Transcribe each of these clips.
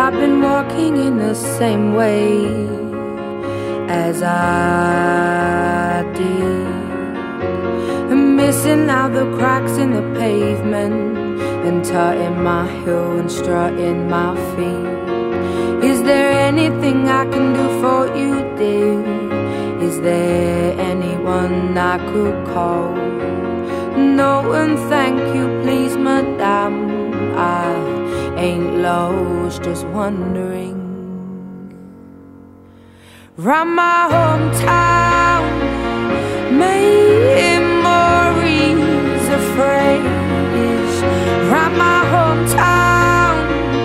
I've been walking in the same way as I did, and missing out the cracks in the pavement, and tutting my heel and strutting my feet. Is there anything I can do for you, dear? Is there anyone I could call? No, and thank you, please, madame. I ain't lost, just wondering. Round my hometown, memories of phrase. Round my hometown,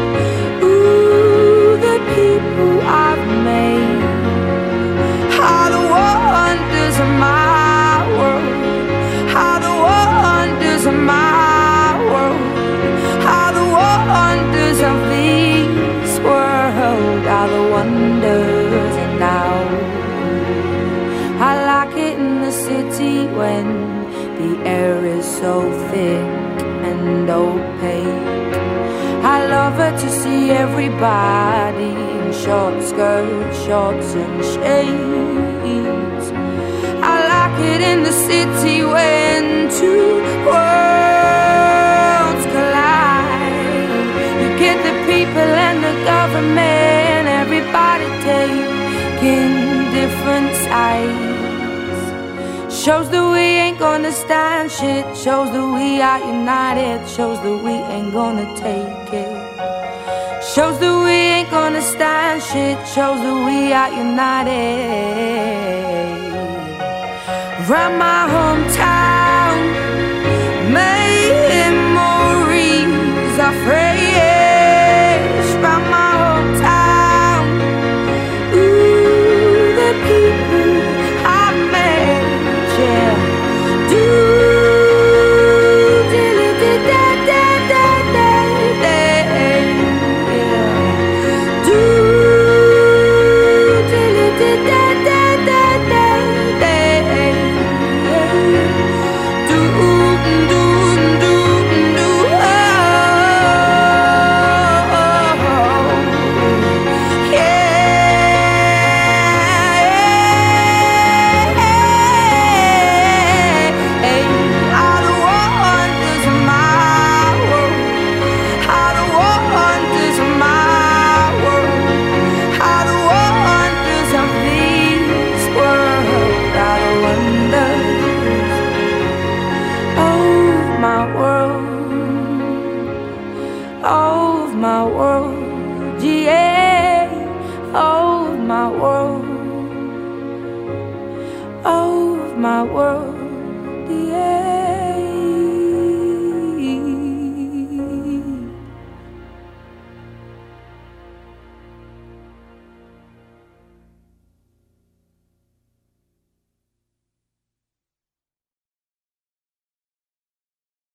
ooh, the people I've made. How the wonders of my world, how the wonders of my world, how the wonders of this world, how the wonders of now. I like it in the city when the air is so thick and opaque. I love it to see everybody in short skirts, shorts and shades. I like it in the city when two worlds collide. You get the people and the government, everybody taking different sides. Shows that we ain't gonna stand shit, shows that we are united, shows that we ain't gonna take it. Shows that we ain't gonna stand shit, shows that we are united. Round my hometown,